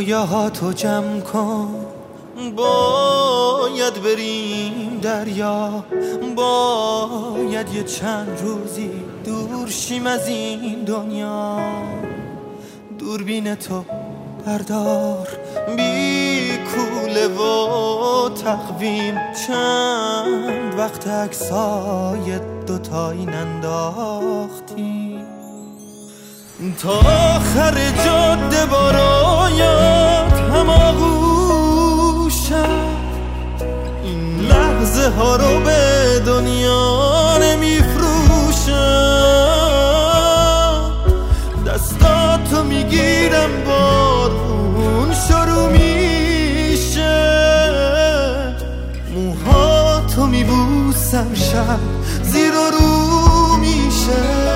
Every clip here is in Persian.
رویاهاتو جمع کن، باید بریم دریا، باید یه چند روزی دور شیم از این دنیا. دوربین تو بردار بی کوله و تقویم، چند وقت عکسای دوتایی ننداختیم. تا آخر جاده برایت هماغوشم، این لحظه ها رو به دنیا نمیفروشم. دستاتو میگیرم بارون شروع میشه، موهاتو میبوسم شب زیر و رو میشه.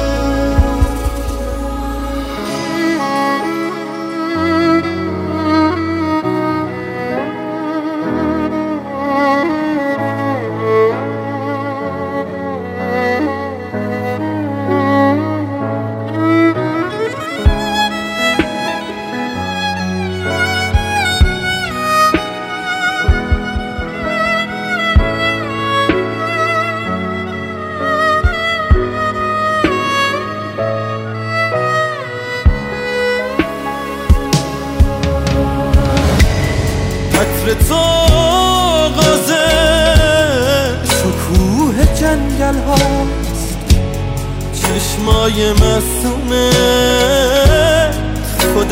تو آغازه شکوه جنگل هاست، چشمای معصومه خود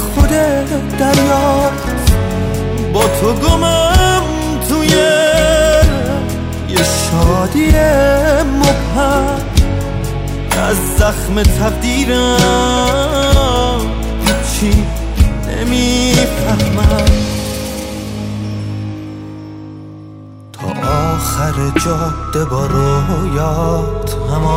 دریاست. با تو گمم توی یه شادی مبهم، از زخم تقدیرم هیچی نمیفهمم. آخر جاده با رویات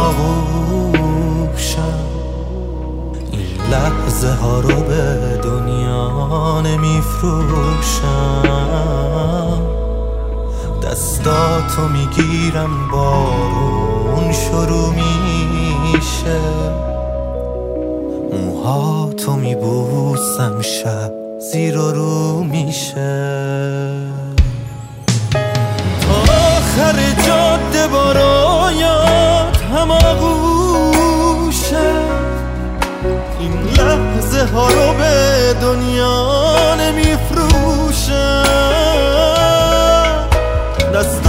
هماغوشم، این لحظه ها رو به دنیا نمیفروشم. دستاتو میگیرم بارون شروع میشه، موهاتو میبوسم شب زیر و رو میشه. آخر جاده برایت هماغوشم، این لحظه ها رو به دنیا نمیفروشم.